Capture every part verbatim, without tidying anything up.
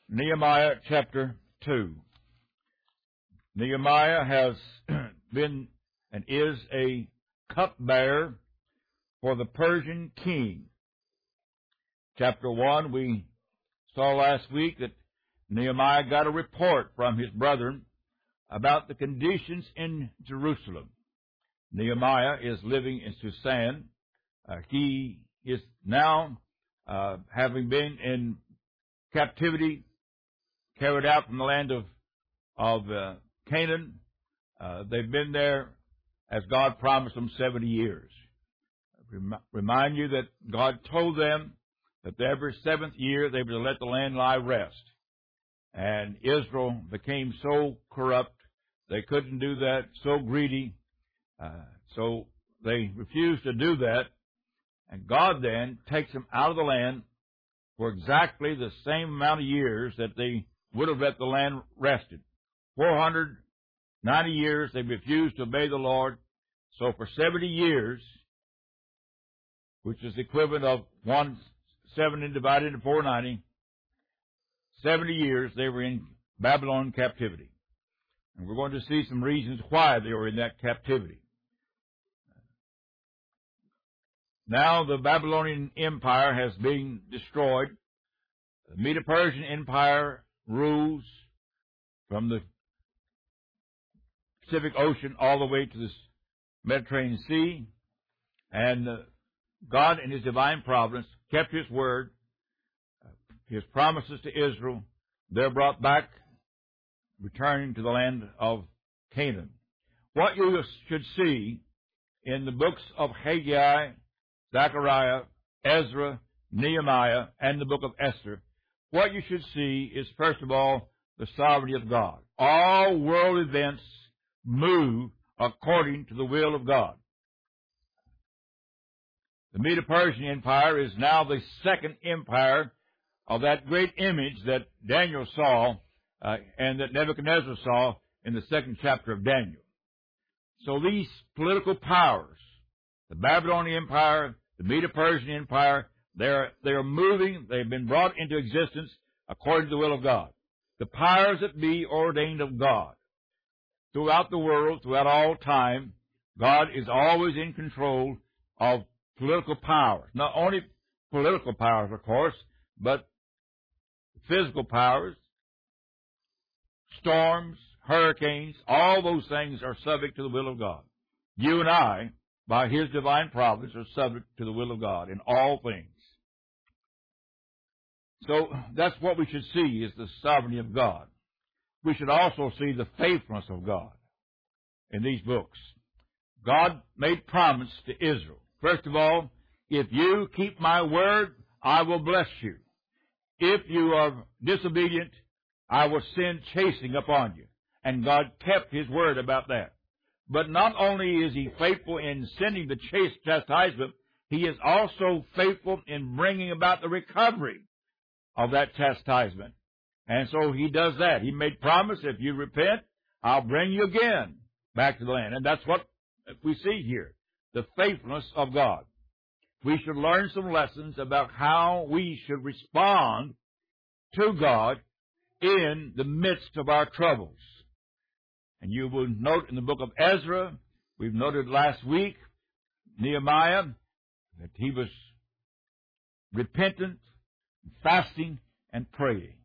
Nehemiah chapter two. Nehemiah has been and is a cupbearer for the Persian king. Chapter one, we saw last week that Nehemiah got a report from his brethren about the conditions in Jerusalem. Nehemiah is living in Susan. Uh, he is now, uh, having been in captivity, carried out from the land of, of uh, Canaan. Uh, they've been there, as God promised them, seventy years. Rem- remind you that God told them that every seventh year they were to let the land lie rest. And Israel became so corrupt, they couldn't do that, so greedy, uh, so they refused to do that. And God then takes them out of the land for exactly the same amount of years that they would have let the land rested. four hundred ninety years they refused to obey the Lord. So for seventy years, which is the equivalent of one seventy divided into four hundred ninety, seventy years they were in Babylon captivity. And we're going to see some reasons why they were in that captivity. Now the Babylonian Empire has been destroyed. The Medo-Persian Empire rules from the Pacific Ocean all the way to the Mediterranean Sea. And uh, God, in His divine providence, kept His word, uh, His promises to Israel. They're brought back, returning to the land of Canaan. What you should see in the books of Haggai, Zechariah, Ezra, Nehemiah, and the book of Esther, what you should see is, first of all, the sovereignty of God. All world events move according to the will of God. The Medo-Persian Empire is now the second empire of that great image that Daniel saw uh, and that Nebuchadnezzar saw in the second chapter of Daniel. So these political powers, the Babylonian Empire, the Medo-Persian Empire, they're, they're moving, they've been brought into existence according to the will of God. The powers that be ordained of God. Throughout the world, throughout all time, God is always in control of political powers. Not only political powers, of course, but physical powers, storms, hurricanes, all those things are subject to the will of God. You and I, by His divine providence, are subject to the will of God in all things. So that's what we should see, is the sovereignty of God. We should also see the faithfulness of God in these books. God made promise to Israel. First of all, if you keep my word, I will bless you. If you are disobedient, I will send chastening upon you. And God kept His word about that. But not only is He faithful in sending the chastisement, He is also faithful in bringing about the recovery of that chastisement. And so He does that. He made promise, if you repent, I'll bring you again back to the land. And that's what we see here, the faithfulness of God. We should learn some lessons about how we should respond to God in the midst of our troubles. And you will note in the book of Ezra, we've noted last week, Nehemiah, that he was repentant, fasting, and praying.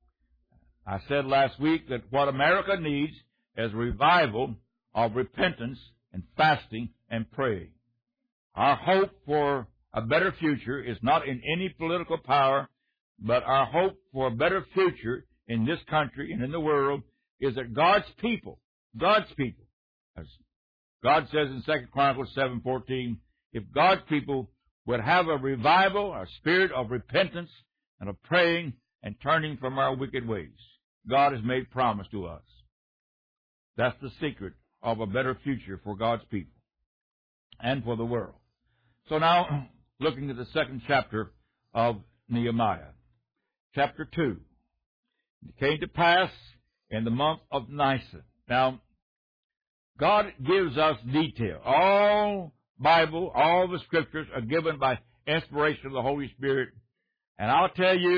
I said last week that what America needs is a revival of repentance and fasting and praying. Our hope for a better future is not in any political power, but our hope for a better future in this country and in the world is that God's people, God's people, as God says in Second Chronicles seven fourteen, if God's people would have a revival, a spirit of repentance and of praying and turning from our wicked ways, God has made promise to us. That's the secret of a better future for God's people and for the world. So now, looking at the second chapter of Nehemiah, chapter two. It came to pass in the month of Nisan. Now, God gives us detail. All Bible, all the Scriptures are given by inspiration of the Holy Spirit. And I'll tell you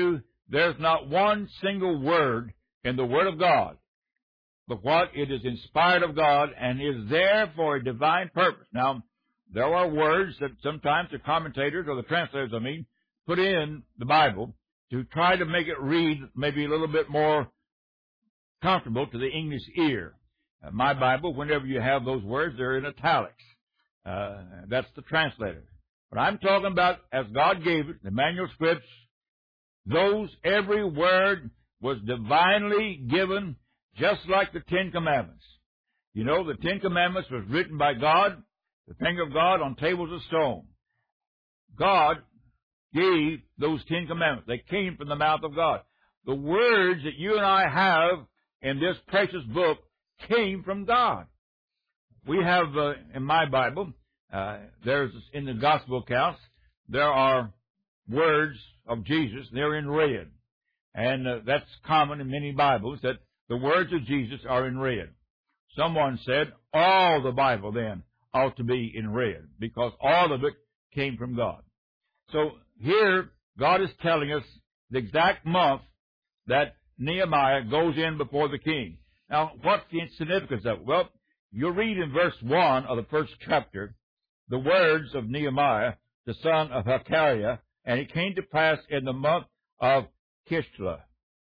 there's not one single word in the Word of God, but what it is inspired of God and is there for a divine purpose. Now, there are words that sometimes the commentators, or the translators, I mean, put in the Bible to try to make it read maybe a little bit more comfortable to the English ear. Uh, my Bible, whenever you have those words, they're in italics. Uh, that's the translator. But I'm talking about, as God gave it, the manual scripts, those, every word was divinely given, just like the Ten Commandments. You know, the Ten Commandments was written by God, the finger of God, on tables of stone. God gave those Ten Commandments. They came from the mouth of God. The words that you and I have in this precious book came from God. We have, uh, in my Bible, uh, there's, in the gospel accounts, there are words of Jesus. They're in red. And uh, that's common in many Bibles, that the words of Jesus are in red. Someone said all the Bible then ought to be in red, because all of it came from God. So here, God is telling us the exact month that Nehemiah goes in before the king. Now, what's the significance of it? Well, you'll read in verse one of the first chapter the words of Nehemiah, the son of Hachaliah, and it came to pass in the month of Kislev.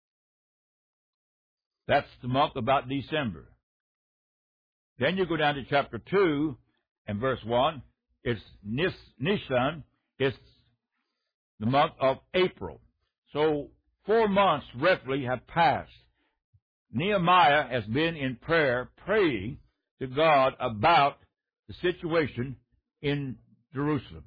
That's the month about December. Then you go down to chapter two and verse one. It's Nis, Nisan. It's the month of April. So four months roughly have passed. Nehemiah has been in prayer, praying to God about the situation in Jerusalem.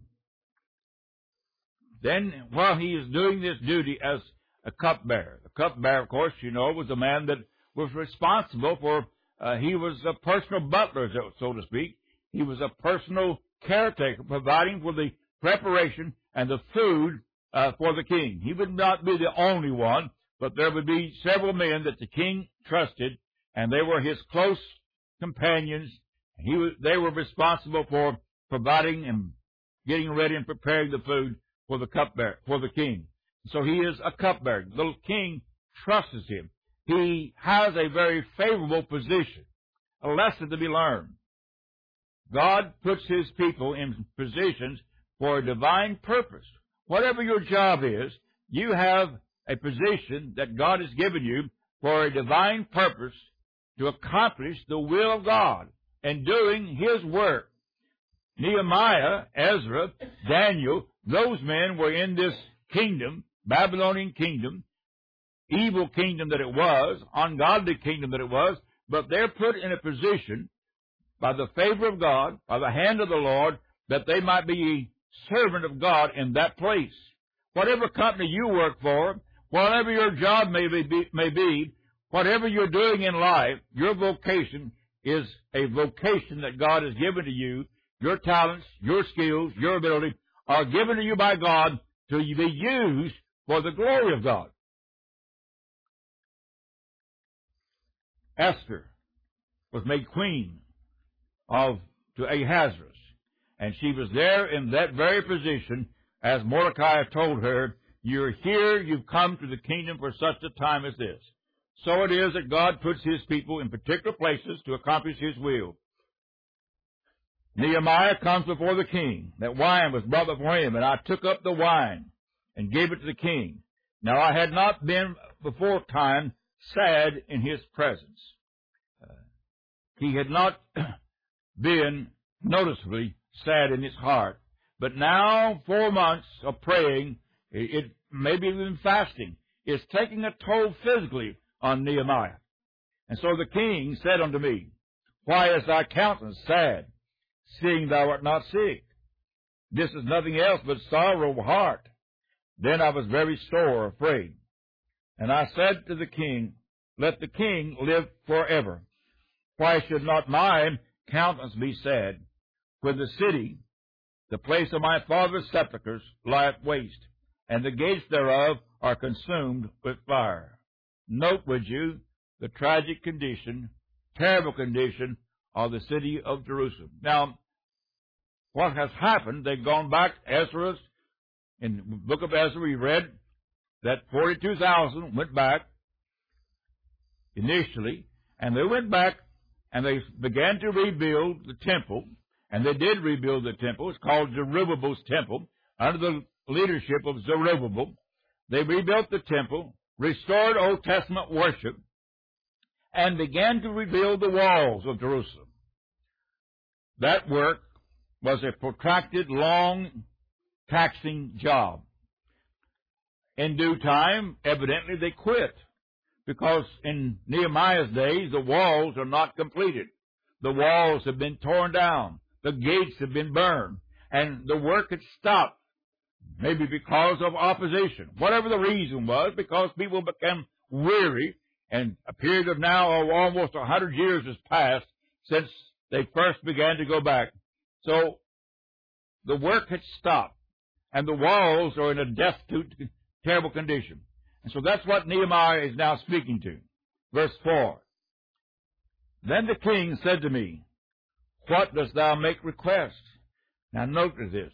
Then, while he is doing this duty as a cupbearer, the cupbearer, of course, you know, was a man that was responsible for, uh, he was a personal butler, so to speak. He was a personal caretaker, providing for the preparation and the food uh, for the king. He would not be the only one, but there would be several men that the king trusted, and they were his close companions. He was, they were responsible for providing and getting ready and preparing the food for the cupbearer, for the king. So he is a cupbearer. The king trusts him. He has a very favorable position, a lesson to be learned. God puts his people in positions for a divine purpose. Whatever your job is, you have a position that God has given you for a divine purpose to accomplish the will of God and doing his work. Nehemiah, Ezra, Daniel, those men were in this kingdom, Babylonian kingdom, evil kingdom that it was, ungodly kingdom that it was, but they're put in a position by the favor of God, by the hand of the Lord, that they might be a servant of God in that place. Whatever company you work for, whatever your job may be, may be, whatever you're doing in life, your vocation is a vocation that God has given to you. Your talents, your skills, your ability are given to you by God to be used for the glory of God. Esther was made queen of to Ahasuerus, and she was there in that very position as Mordecai told her, "You're here, you've come to the kingdom for such a time as this." So it is that God puts his people in particular places to accomplish his will. Nehemiah comes before the king. That wine was brought before him, and I took up the wine and gave it to the king. Now I had not been before time sad in his presence. Uh, he had not been noticeably sad in his heart. But now, four months of praying, it, it maybe even fasting, is taking a toll physically on Nehemiah. And so the king said unto me, "Why is thy countenance sad, seeing thou art not sick? This is nothing else but sorrow of heart." Then I was very sore afraid. And I said to the king, "Let the king live forever. Why should not my countenance be sad, when the city, the place of my father's sepulchres, lieth waste, and the gates thereof are consumed with fire?" Note, would you, the tragic condition, terrible condition of the city of Jerusalem. Now, what has happened, they've gone back, Ezra, in the book of Ezra we read, that forty-two thousand went back initially, and they went back and they began to rebuild the temple, and they did rebuild the temple. It's called Zerubbabel's temple, under the leadership of Zerubbabel. They rebuilt the temple, restored Old Testament worship, and began to rebuild the walls of Jerusalem. That work was a protracted, long, taxing job. In due time, evidently they quit, because in Nehemiah's days, the walls are not completed. The walls have been torn down. The gates have been burned. And the work had stopped, maybe because of opposition. Whatever the reason was, because people became weary, and a period of now of almost a hundred years has passed since they first began to go back. So the work had stopped, and the walls are in a destitute, terrible condition. And so that's what Nehemiah is now speaking to. Verse four. Then the king said to me, what dost thou make request? Now notice this.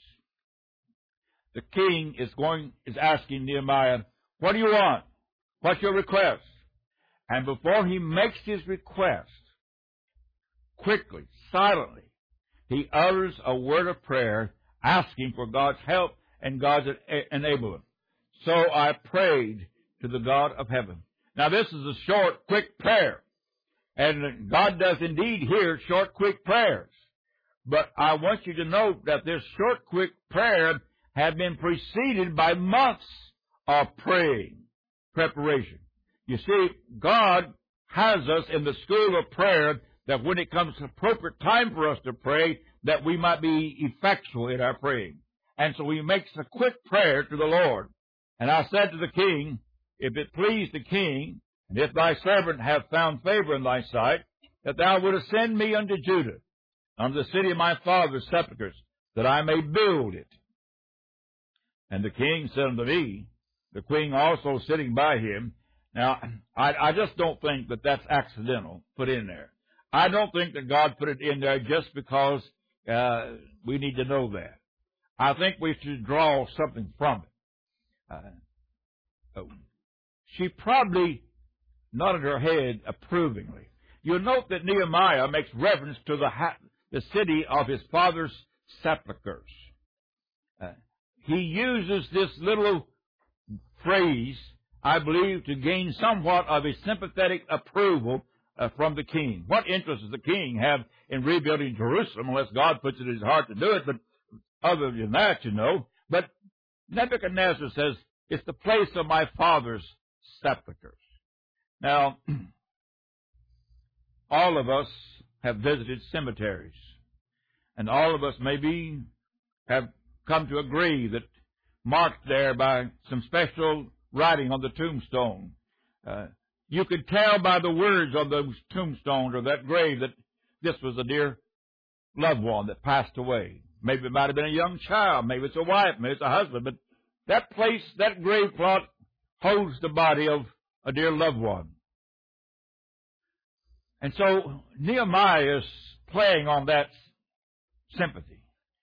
The king is going, is asking Nehemiah, what do you want? What's your request? And before he makes his request, quickly, silently, he utters a word of prayer, asking for God's help and God's enablement. So I prayed to the God of heaven. Now this is a short, quick prayer. And God does indeed hear short, quick prayers. But I want you to note that this short, quick prayer had been preceded by months of praying, preparation. You see, God has us in the school of prayer that when it comes to appropriate time for us to pray, that we might be effectual in our praying. And so he makes a quick prayer to the Lord. And I said to the king, if it please the king, and if thy servant have found favor in thy sight, that thou wouldest send me unto Judah, unto the city of my father's sepulchres, that I may build it. And the king said unto me, the queen also sitting by him. Now, I, I just don't think that that's accidental, put in there. I don't think that God put it in there just because uh, we need to know that. I think we should draw something from it. Uh, she probably nodded her head approvingly. You'll note that Nehemiah makes reference to the, ha- the city of his father's sepulchres. Uh, he uses this little phrase, I believe, to gain somewhat of a sympathetic approval uh, from the king. What interest does the king have in rebuilding Jerusalem unless God puts it in his heart to do it? But other than that, you know. But Nebuchadnezzar says, it's the place of my father's sepulchres. Now, all of us have visited cemeteries, and all of us maybe have come to agree that marked there by some special writing on the tombstone. Uh, you could tell by the words on those tombstones or that grave that this was a dear loved one that passed away. Maybe it might have been a young child, maybe it's a wife, maybe it's a husband, but that place, that grave plot holds the body of a dear loved one. And so Nehemiah is playing on that sympathy.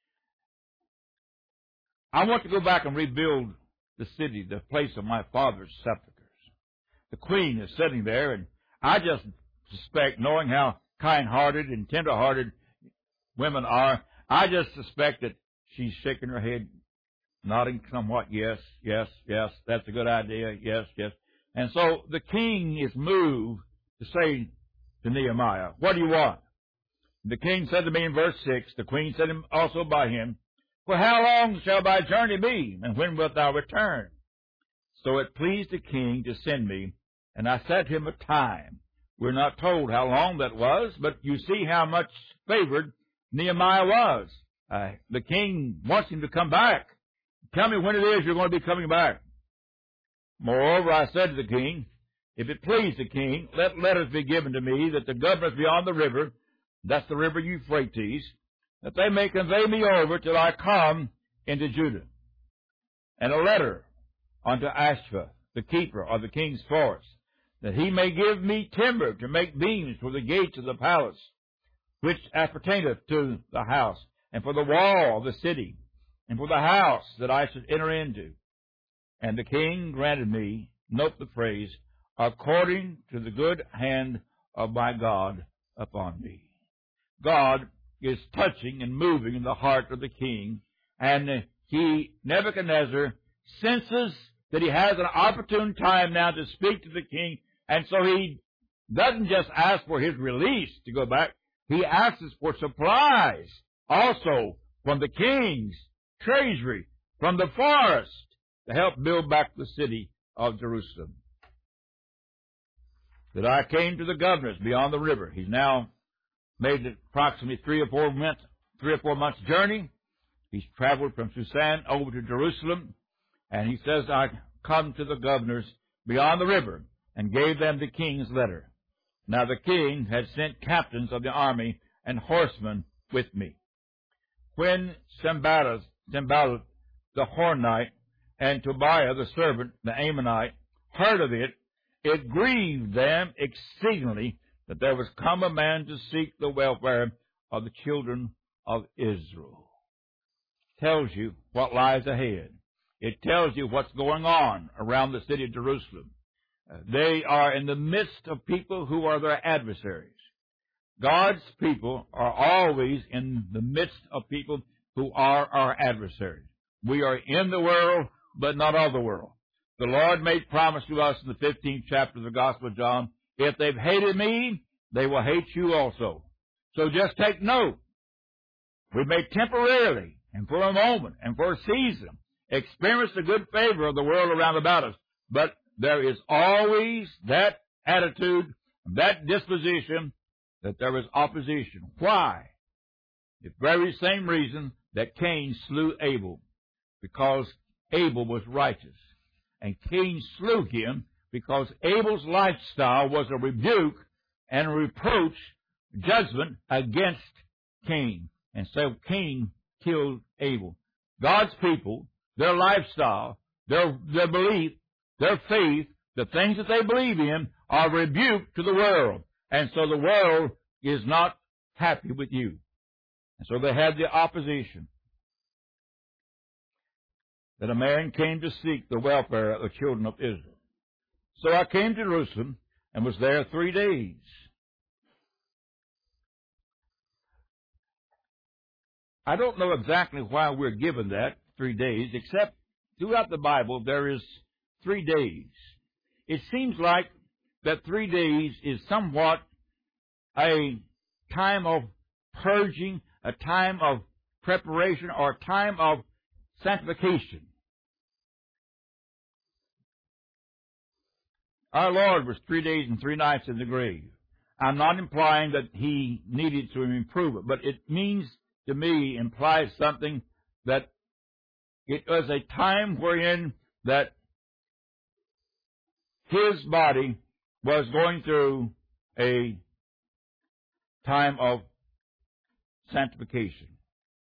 I want to go back and rebuild the city, the place of my father's sepulchres. The queen is sitting there, and I just suspect, knowing how kind-hearted and tender-hearted women are, I just suspect that she's shaking her head, nodding somewhat, yes, yes, yes, that's a good idea, yes, yes. And so the king is moved to say to Nehemiah, what do you want? The king said to me in verse six, the queen said him also by him, for how long shall thy journey be, and when wilt thou return? So it pleased the king to send me, and I set him a time. We're not told how long that was, but you see how much favored Nehemiah was. Uh, the king wants him to come back. Tell me when it is you're going to be coming back. Moreover, I said to the king, if it please the king, let letters be given to me that the governors beyond the river, that's the river Euphrates, that they may convey me over till I come into Judah. And a letter unto Ashva, the keeper of the king's forest, that he may give me timber to make beams for the gates of the palace, which appertaineth to the house, and for the wall of the city, and for the house that I should enter into. And the king granted me, note the phrase, according to the good hand of my God upon me. God is touching and moving in the heart of the king, and he, Nebuchadnezzar, senses that he has an opportune time now to speak to the king, and so he doesn't just ask for his release to go back, he asks for supplies also from the king's treasury, from the forest, to help build back the city of Jerusalem. That I came to the governors beyond the river. He's now made approximately three or four months, three or four months journey. He's traveled from Susan over to Jerusalem, and he says, I come to the governors beyond the river, and gave them the king's letter. Now the king had sent captains of the army and horsemen with me. When Sanballat, Sanballat the Hornite, and Tobiah the servant, the Ammonite, heard of it, it grieved them exceedingly that there was come a man to seek the welfare of the children of Israel. Tells you what lies ahead. It tells you what's going on around the city of Jerusalem. Uh, they are in the midst of people who are their adversaries. God's people are always in the midst of people who are our adversaries. We are in the world, but not of the world. The Lord made promise to us in the fifteenth chapter of the Gospel of John, if they've hated me, they will hate you also. So just take note. We may temporarily, and for a moment, and for a season, experience the good favor of the world around about us, but there is always that attitude, that disposition, that there is opposition. Why? The very same reason that Cain slew Abel, because Abel was righteous. And Cain slew him because Abel's lifestyle was a rebuke and a reproach, judgment against Cain. And so Cain killed Abel. God's people, their lifestyle, their, their belief, their faith, the things that they believe in are rebuke to the world. And so the world is not happy with you. And so they had the opposition. That a man came to seek the welfare of the children of Israel. So I came to Jerusalem and was there three days. I don't know exactly why we're given that, three days, except throughout the Bible there is three days. It seems like that three days is somewhat a time of purging, a time of preparation, or a time of sanctification. Our Lord was three days and three nights in the grave. I'm not implying that he needed to improve it, but it means to me, implies something that it was a time wherein that his body was going through a time of sanctification.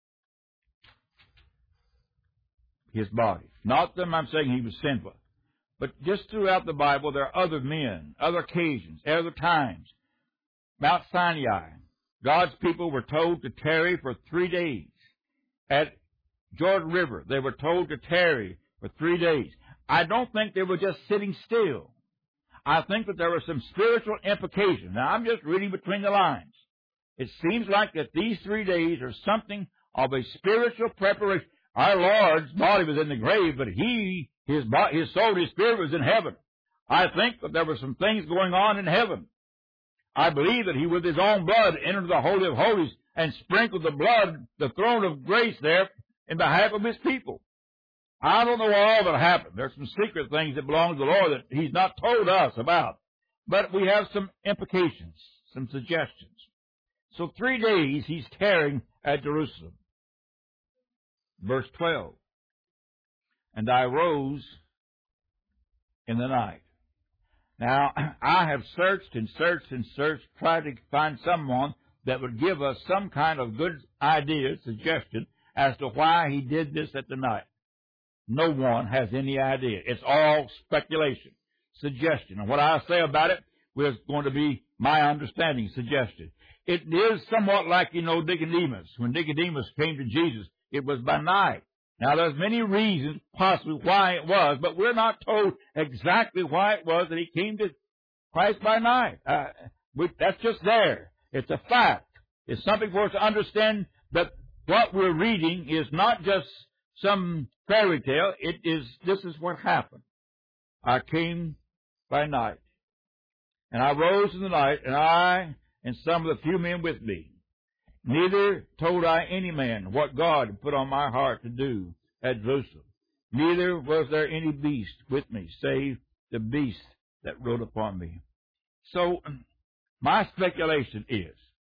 His body. Not that I'm saying he was sinful, but just throughout the Bible there are other men, other occasions, other times. Mount Sinai, God's people were told to tarry for three days. At Jordan River, they were told to tarry for three days. I don't think they were just sitting still. I think that there were some spiritual implications. Now, I'm just reading between the lines. It seems like that these three days are something of a spiritual preparation. Our Lord's body was in the grave, but He, His body, His soul, His spirit was in heaven. I think that there were some things going on in heaven. I believe that He, with His own blood, entered the Holy of Holies and sprinkled the blood, the throne of grace there, in behalf of His people. I don't know all that happened. There's some secret things that belong to the Lord that He's not told us about. But we have some implications, some suggestions. So three days He's tarrying at Jerusalem. Verse twelve. And I rose in the night. Now, I have searched and searched and searched, tried to find someone that would give us some kind of good idea, suggestion, as to why He did this at the night. No one has any idea. It's all speculation, suggestion. And what I say about it is going to be my understanding, suggestion. It is somewhat like, you know, Nicodemus. When Nicodemus came to Jesus, it was by night. Now, there's many reasons possibly why it was, but we're not told exactly why it was that he came to Christ by night. Uh, we, that's just there. It's a fact. It's something for us to understand that what we're reading is not just some fairy tale. It is, this is what happened. I came by night. And I rose in the night, and I and some of the few men with me. Neither told I any man what God had put on my heart to do at Jerusalem. Neither was there any beast with me, save the beast that rode upon me. So, my speculation is,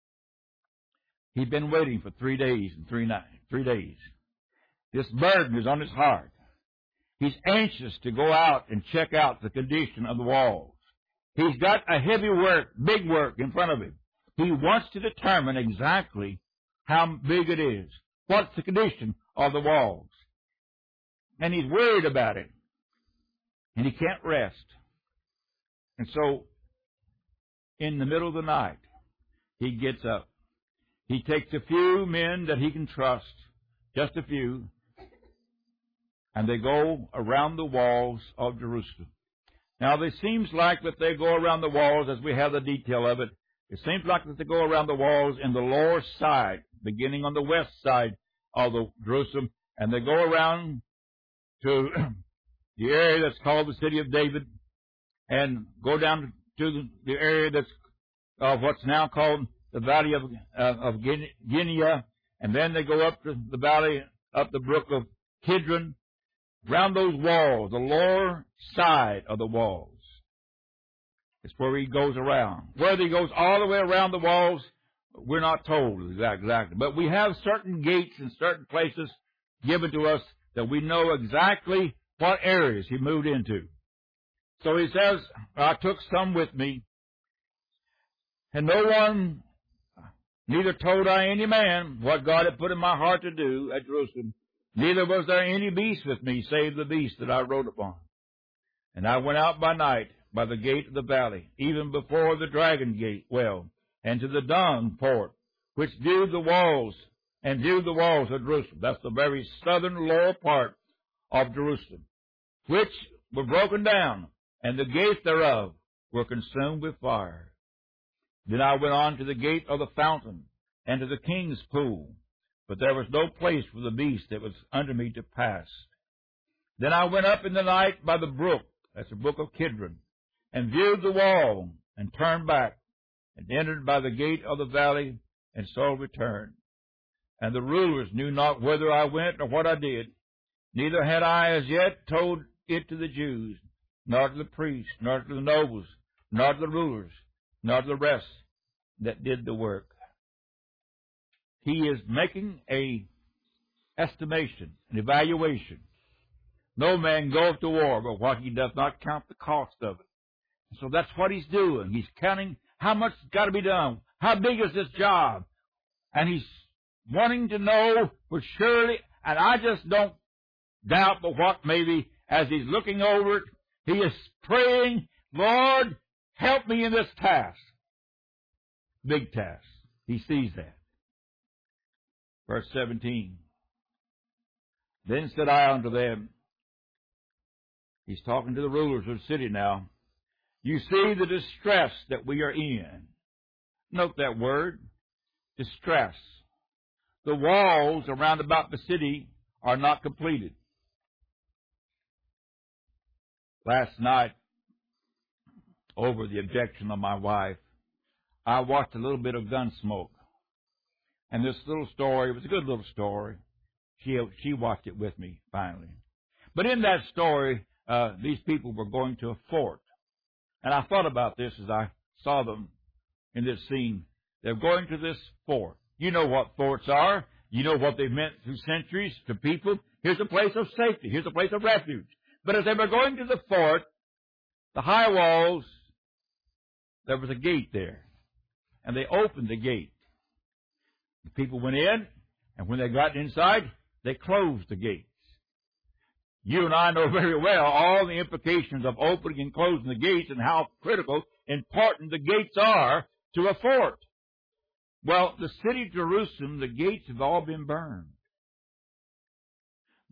he'd been waiting for three days and three nights, three days. This burden is on his heart. He's anxious to go out and check out the condition of the walls. He's got a heavy work, big work in front of him. He wants to determine exactly how big it is. What's the condition of the walls? And he's worried about it. And he can't rest. And so, in the middle of the night, he gets up. He takes a few men that he can trust, just a few, and they go around the walls of Jerusalem. Now, it seems like that they go around the walls, as we have the detail of it, it seems like that they go around the walls in the lower side, beginning on the west side of the Jerusalem, and they go around to the area that's called the City of David, and go down to the, the area that's of what's now called the Valley of, uh, of Gineah, and then they go up to the valley, up the brook of Kidron, round those walls, the lower side of the walls. It's where he goes around. Whether he goes all the way around the walls, we're not told exactly. But we have certain gates and certain places given to us that we know exactly what areas he moved into. So he says, I took some with me, and no one, neither told I any man what God had put in my heart to do at Jerusalem. Neither was there any beast with me, save the beast that I rode upon. And I went out by night by the gate of the valley, even before the dragon gate well, and to the dung port, which viewed the walls, and viewed the walls of Jerusalem. That's the very southern lower part of Jerusalem, which were broken down, and the gates thereof were consumed with fire. Then I went on to the gate of the fountain, and to the king's pool, but there was no place for the beast that was under me to pass. Then I went up in the night by the brook, that's the brook of Kidron, and viewed the wall, and turned back, and entered by the gate of the valley, and so returned. And the rulers knew not whither I went or what I did, neither had I as yet told it to the Jews, nor to the priests, nor to the nobles, nor to the rulers, nor to the rest that did the work. He is making a estimation, an evaluation. No man goeth to war but what he does not count the cost of it. So that's what he's doing. He's counting how much has got to be done. How big is this job? And he's wanting to know for surely, and I just don't doubt but what maybe as he's looking over it, he is praying, Lord, help me in this task. Big task. He sees that. Verse seventeen. Then said I unto them, he's talking to the rulers of the city now, you see the distress that we are in. Note that word, distress. The walls around about the city are not completed. Last night, over the objection of my wife, I watched a little bit of Gunsmoke. And this little story, it was a good little story. She, she watched it with me, finally. But in that story, uh, these people were going to a fort. And I thought about this as I saw them in this scene. They're going to this fort. You know what forts are. You know what they've meant through centuries to people. Here's a place of safety. Here's a place of refuge. But as they were going to the fort, the high walls, there was a gate there. And they opened the gate. The people went in, and when they got inside, they closed the gates. You and I know very well all the implications of opening and closing the gates and how critical, important the gates are to a fort. Well, the city of Jerusalem, the gates have all been burned.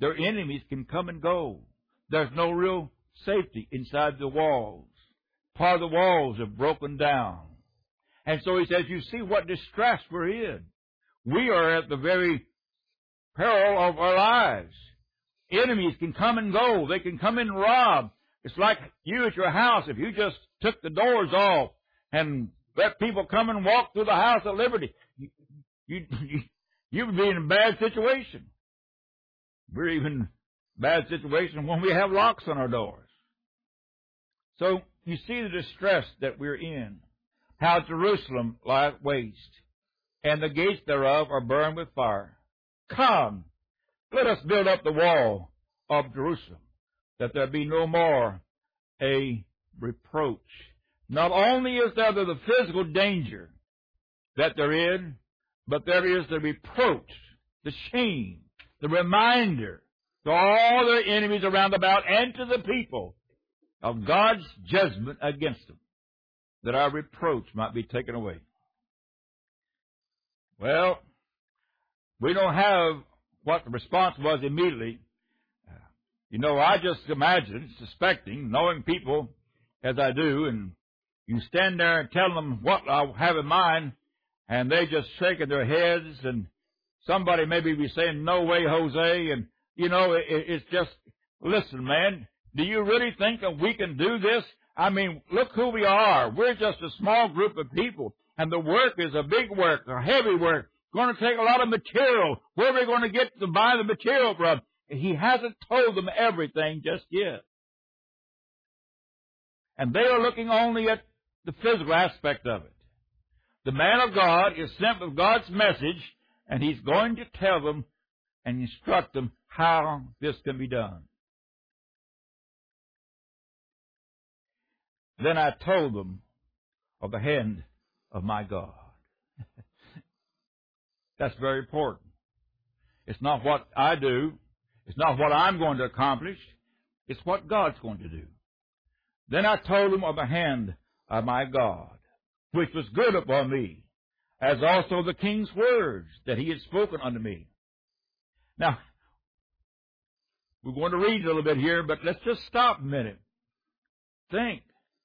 their enemies can come and go. There's no real safety inside the walls. Part of the walls have broken down. And so he says, you see what distress we're in. We are at the very peril of our lives. Enemies can come and go. They can come and rob. It's like you at your house. If you just took the doors off and let people come and walk through the house at liberty, you, you, you, you would be in a bad situation. We're even in a bad situation when we have locks on our doors. So you see the distress that we're in. How Jerusalem lieth waste, and the gates thereof are burned with fire. Come, let us build up the wall of Jerusalem, that there be no more a reproach. Not only is there the physical danger that they're in, but there is the reproach, the shame, the reminder to all their enemies around about and to the people of God's judgment against them, that our reproach might be taken away. Well, we don't have what the response was immediately. You know, I just imagine, suspecting, knowing people as I do, and you stand there and tell them what I have in mind, and they just shaking their heads, and somebody maybe be saying, no way, Jose, and, you know, it, it's just, listen, man, do you really think that we can do this? I mean, look who we are. We're just a small group of people, and the work is a big work, a heavy work. It's going to take a lot of material. Where are we going to get to buy the material from? He hasn't told them everything just yet. And they are looking only at the physical aspect of it. The man of God is sent with God's message, and he's going to tell them and instruct them how this can be done. Then I told them of the hand of my God. That's very important. It's not what I do. It's not what I'm going to accomplish. It's what God's going to do. Then I told them of the hand of my God, which was good upon me, as also the king's words that he had spoken unto me. Now, we're going to read a little bit here, but let's just stop a minute. Think.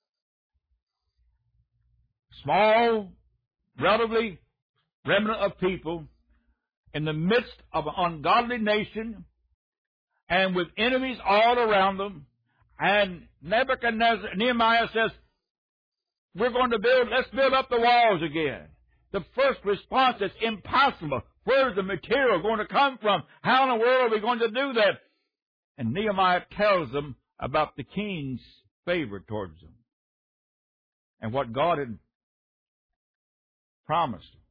Small, relatively remnant of people in the midst of an ungodly nation and with enemies all around them. And Nebuchadnezzar, Nehemiah says, we're going to build, let's build up the walls again. The first response is impossible. Where's the material going to come from? How in the world are we going to do that? And Nehemiah tells them about the king's favor towards them and what God had promised them.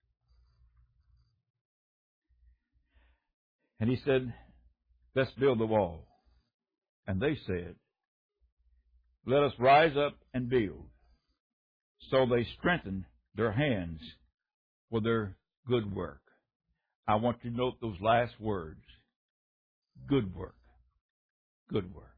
And he said, let's build the wall. And they said, let us rise up and build. So they strengthened their hands for their good work. I want you to note those last words. Good work. Good work.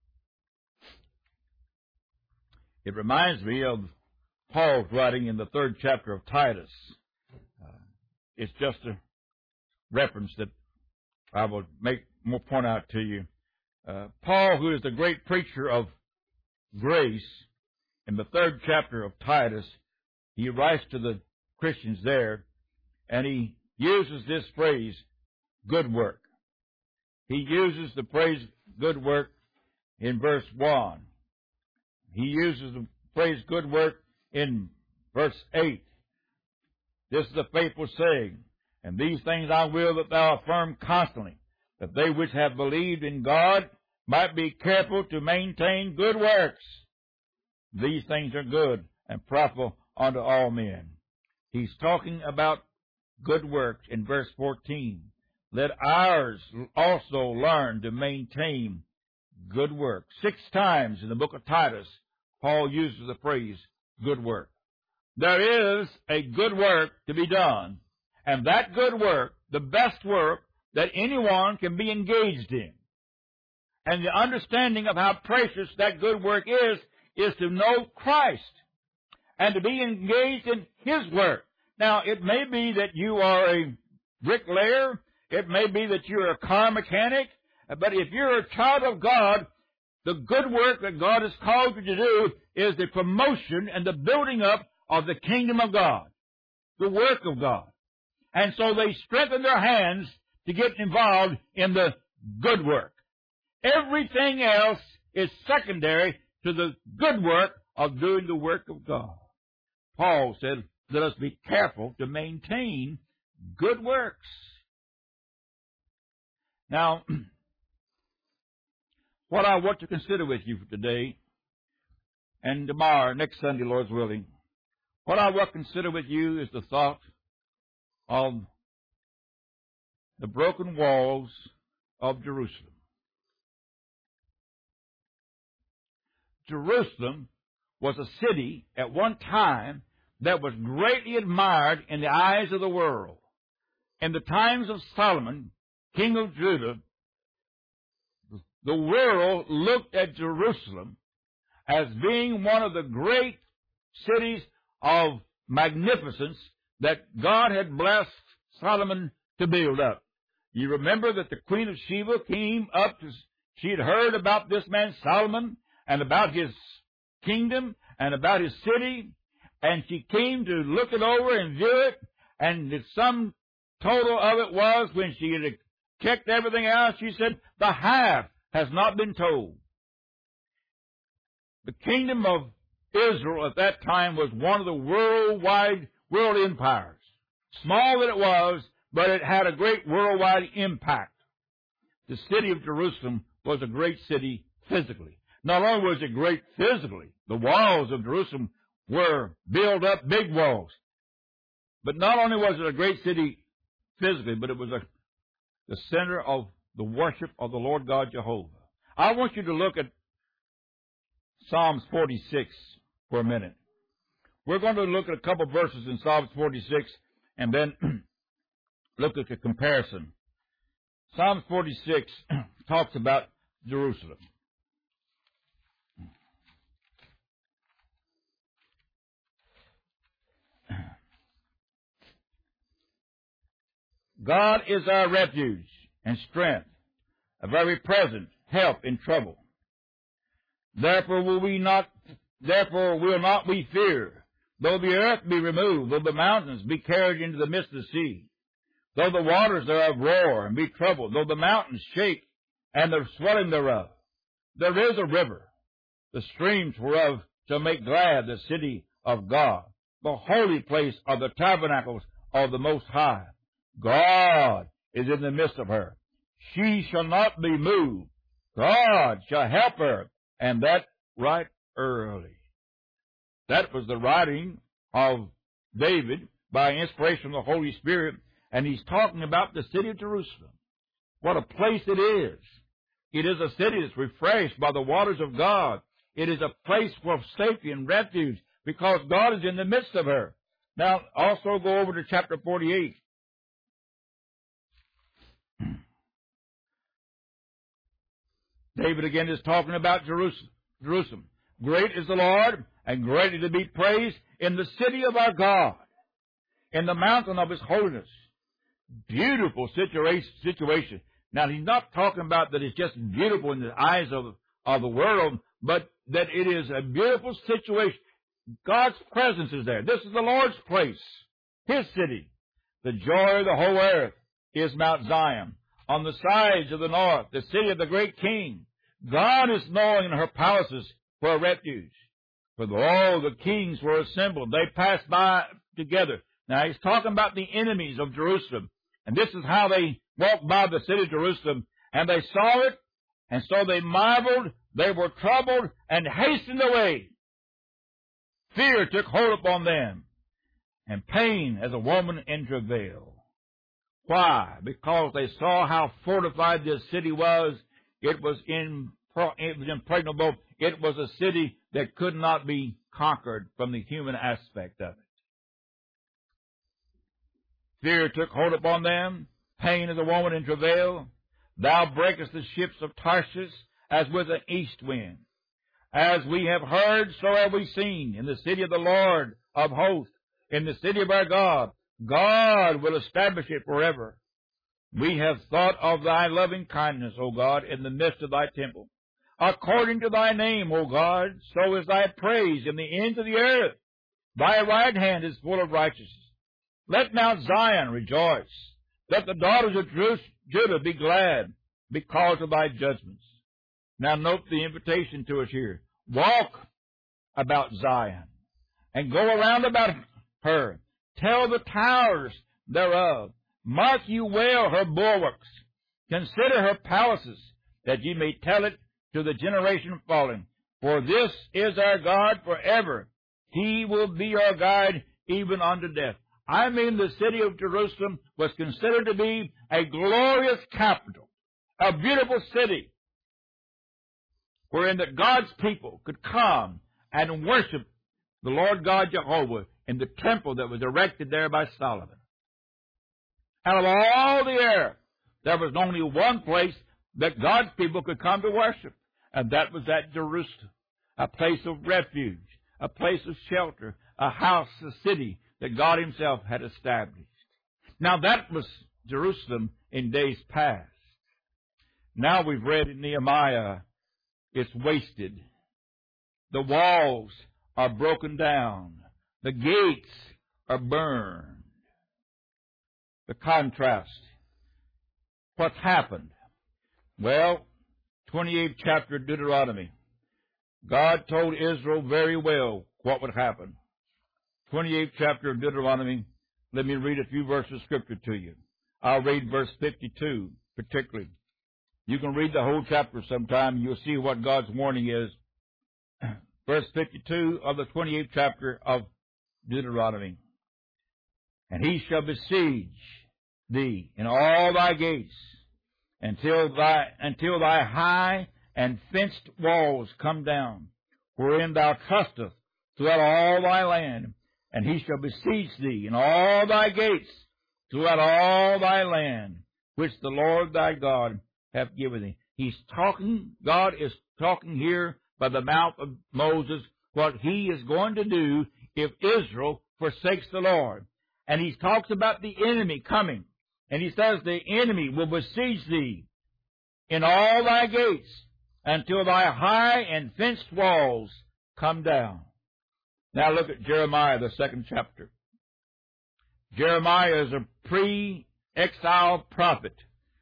It reminds me of Paul's writing in the third chapter of Titus. Uh, it's just a reference that I will make more point out to you. Uh, Paul, who is the great preacher of grace, in the third chapter of Titus, he writes to the Christians there, and he uses this phrase, good work. He uses the phrase good work in verse one. He uses the phrase good work in verse eight. This is a faithful saying, and these things I will that thou affirm constantly, that they which have believed in God might be careful to maintain good works. These things are good and profitable unto all men. He's talking about good works in verse fourteen. Let ours also learn to maintain good work. Six times in the book of Titus, Paul uses the phrase good work. There is a good work to be done, and that good work, the best work that anyone can be engaged in. And the understanding of how precious that good work is, is to know Christ and to be engaged in His work. Now, it may be that you are a bricklayer. It may be that you're a car mechanic, but if you're a child of God, the good work that God has called you to do is the promotion and the building up of the kingdom of God, the work of God. And so they strengthen their hands to get involved in the good work. Everything else is secondary to the good work of doing the work of God. Paul said, let us be careful to maintain good works. Now, what I want to consider with you for today and tomorrow, next Sunday, Lord's willing, what I want to consider with you is the thought of the broken walls of Jerusalem. Jerusalem was a city at one time that was greatly admired in the eyes of the world. In the times of Solomon, king of Judah, the world looked at Jerusalem as being one of the great cities of magnificence that God had blessed Solomon to build up. You remember that the Queen of Sheba came up to, she had heard about this man Solomon and about his kingdom and about his city, and she came to look it over and view it, and the sum total of it was, when she had checked everything out, she said, the half has not been told. The kingdom of Israel at that time was one of the worldwide world empires. Small that it was, but it had a great worldwide impact. The city of Jerusalem was a great city physically. Not only was it great physically, the walls of Jerusalem were built up, big walls. But not only was it a great city physically, but it was a, the center of the worship of the Lord God Jehovah. I want you to look at Psalms forty-six for a minute. We're going to look at a couple of verses in Psalms forty-six and then look at the comparison. Psalms forty-six talks about Jerusalem. God is our refuge and strength, a very present help in trouble. Therefore will we not, therefore will not we fear, though the earth be removed, though the mountains be carried into the midst of the sea, though the waters thereof roar and be troubled, though the mountains shake and the swelling thereof. There is a river, the streams whereof shall make glad the city of God, the holy place of the tabernacles of the Most High. God is in the midst of her. She shall not be moved. God shall help her, and that right early. That was the writing of David by inspiration of the Holy Spirit, and he's talking about the city of Jerusalem. What a place it is. It is a city that's refreshed by the waters of God. It is a place for safety and refuge because God is in the midst of her. Now, also go over to chapter forty-eight. David again is talking about Jerusalem. Jerusalem. Great is the Lord, and greatly to be praised in the city of our God, in the mountain of His holiness. Beautiful situation. Now, he's not talking about that it's just beautiful in the eyes of, of the world, but that it is a beautiful situation. God's presence is there. This is the Lord's place, His city. The joy of the whole earth is Mount Zion. On the sides of the north, the city of the great King. God is knowing in her palaces for a refuge. For all the kings were assembled. They passed by together. Now, he's talking about the enemies of Jerusalem. And this is how they walked by the city of Jerusalem. And they saw it, and so they marveled, they were troubled, and hastened away. Fear took hold upon them, and pain as a woman in travail. Why? Because they saw how fortified this city was. It was, in, it was impregnable. It was a city that could not be conquered from the human aspect of it. Fear took hold upon them, pain as a woman in travail. Thou breakest the ships of Tarshish as with an east wind. As we have heard, so have we seen in the city of the Lord of hosts, in the city of our God. God will establish it forever. We have thought of thy loving kindness, O God, in the midst of thy temple. According to thy name, O God, so is thy praise in the ends of the earth. Thy right hand is full of righteousness. Let Mount Zion rejoice. Let the daughters of Judah be glad because of thy judgments. Now note the invitation to us here. Walk about Zion and go around about her. Tell the towers thereof. Mark you well her bulwarks. Consider her palaces, that ye may tell it to the generation falling. For this is our God forever. He will be our guide even unto death. I mean, the city of Jerusalem was considered to be a glorious capital, a beautiful city, wherein that God's people could come and worship the Lord God Jehovah in the temple that was erected there by Solomon. Out of all the earth, there was only one place that God's people could come to worship, and that was at Jerusalem, a place of refuge, a place of shelter, a house, a city that God himself had established. Now that was Jerusalem in days past. Now we've read in Nehemiah, it's wasted. The walls are broken down. The gates are burned. The contrast. What's happened? Well, twenty-eighth chapter of Deuteronomy. God told Israel very well what would happen. twenty-eighth chapter of Deuteronomy. Let me read a few verses of Scripture to you. I'll read verse fifty-two particularly. You can read the whole chapter sometime and you'll see what God's warning is. Verse fifty-two of the twenty-eighth chapter of Deuteronomy. And he shall besiege thee in all thy gates until thy, until thy high and fenced walls come down, wherein thou trustest throughout all thy land. And he shall besiege thee in all thy gates throughout all thy land, which the Lord thy God hath given thee. He's talking, God is talking here by the mouth of Moses what he is going to do if Israel forsakes the Lord. And he talks about the enemy coming. And he says the enemy will besiege thee in all thy gates until thy high and fenced walls come down. Now look at Jeremiah, the second chapter. Jeremiah is a pre-exile prophet.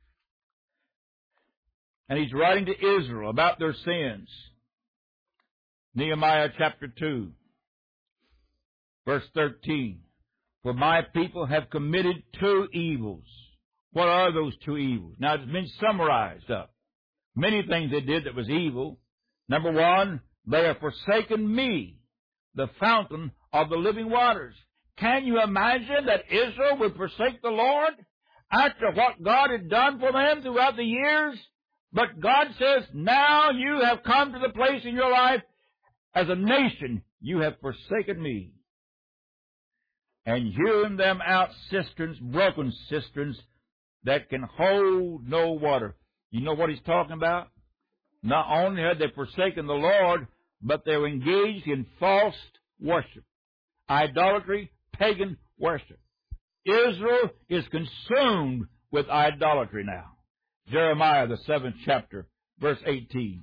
And he's writing to Israel about their sins. Nehemiah chapter two, verse thirteen. For my people have committed two evils. What are those two evils? Now, it's been summarized up. Many things they did that was evil. Number one, they have forsaken me, the fountain of the living waters. Can you imagine that Israel would forsake the Lord after what God had done for them throughout the years? But God says, now you have come to the place in your life as a nation, you have forsaken me. And hewn them out cisterns, broken cisterns, that can hold no water. You know what he's talking about? Not only had they forsaken the Lord, but they were engaged in false worship, idolatry, pagan worship. Israel is consumed with idolatry now. Jeremiah, the seventh chapter, verse eighteen.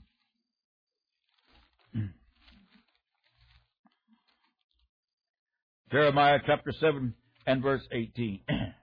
Jeremiah chapter seven and verse eighteen.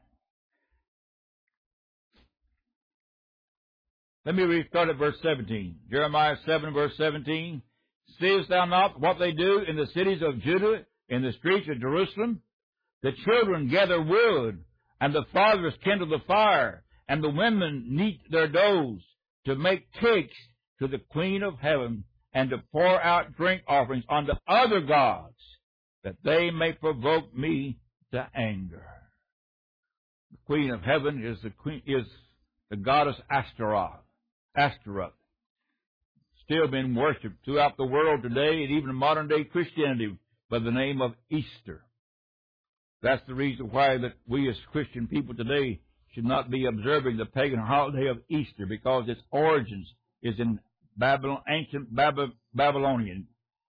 Let me restart at verse seventeen. Jeremiah seven, verse seventeen. Seest thou not what they do in the cities of Judah, in the streets of Jerusalem? The children gather wood, and the fathers kindle the fire, and the women knead their doughs, to make cakes to the Queen of Heaven, and to pour out drink offerings unto other gods, that they may provoke me to anger. The Queen of Heaven is the queen, is the goddess Ashtaroth. Ashtaroth. Still being worshipped throughout the world today, and even modern day Christianity, by the name of Easter. That's the reason why that we as Christian people today should not be observing the pagan holiday of Easter, because its origins is in Babylon, ancient Babylonian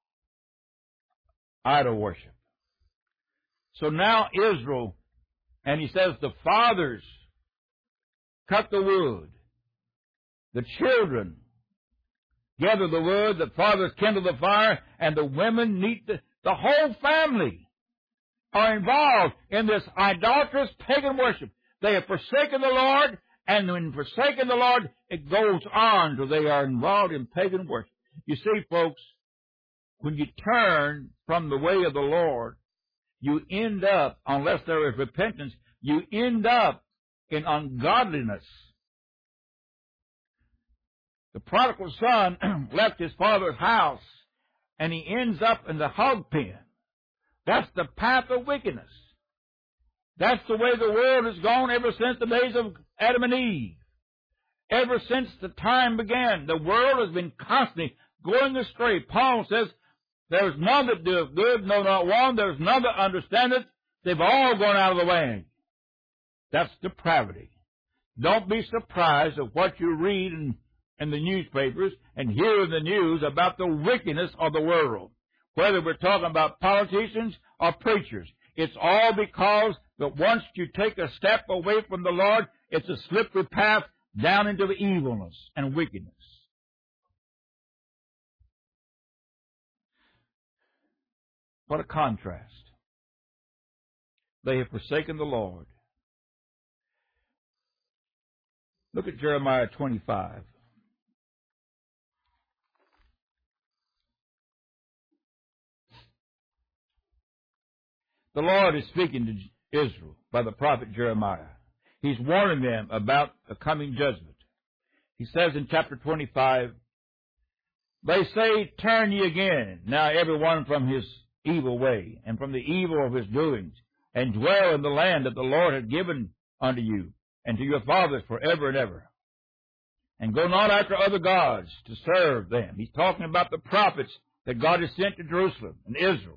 idol worship. So now Israel, and he says the fathers cut the wood. The children gather the wood, the fathers kindle the fire, and the women knead the, the whole family are involved in this idolatrous pagan worship. They have forsaken the Lord, and when forsaken the Lord, it goes on till they are involved in pagan worship. You see, folks, when you turn from the way of the Lord, you end up, unless there is repentance, you end up in ungodliness. The prodigal son left his father's house, and he ends up in the hog pen. That's the path of wickedness. That's the way the world has gone ever since the days of Adam and Eve. Ever since the time began, the world has been constantly going astray. Paul says, there's none that doeth good, no, not one. There's none that understandeth. They've all gone out of the way. That's depravity. Don't be surprised at what you read in, in the newspapers and hear in the news about the wickedness of the world. Whether we're talking about politicians or preachers, it's all because that once you take a step away from the Lord, it's a slippery path down into the evilness and wickedness. What a contrast. They have forsaken the Lord. Look at Jeremiah twenty-five. The Lord is speaking to Israel by the prophet Jeremiah. He's warning them about the coming judgment. He says in chapter twenty-five, they say, turn ye again, now every one from his evil way, and from the evil of his doings, and dwell in the land that the Lord hath given unto you, and to your fathers forever and ever. And go not after other gods to serve them. He's talking about the prophets that God has sent to Jerusalem and Israel.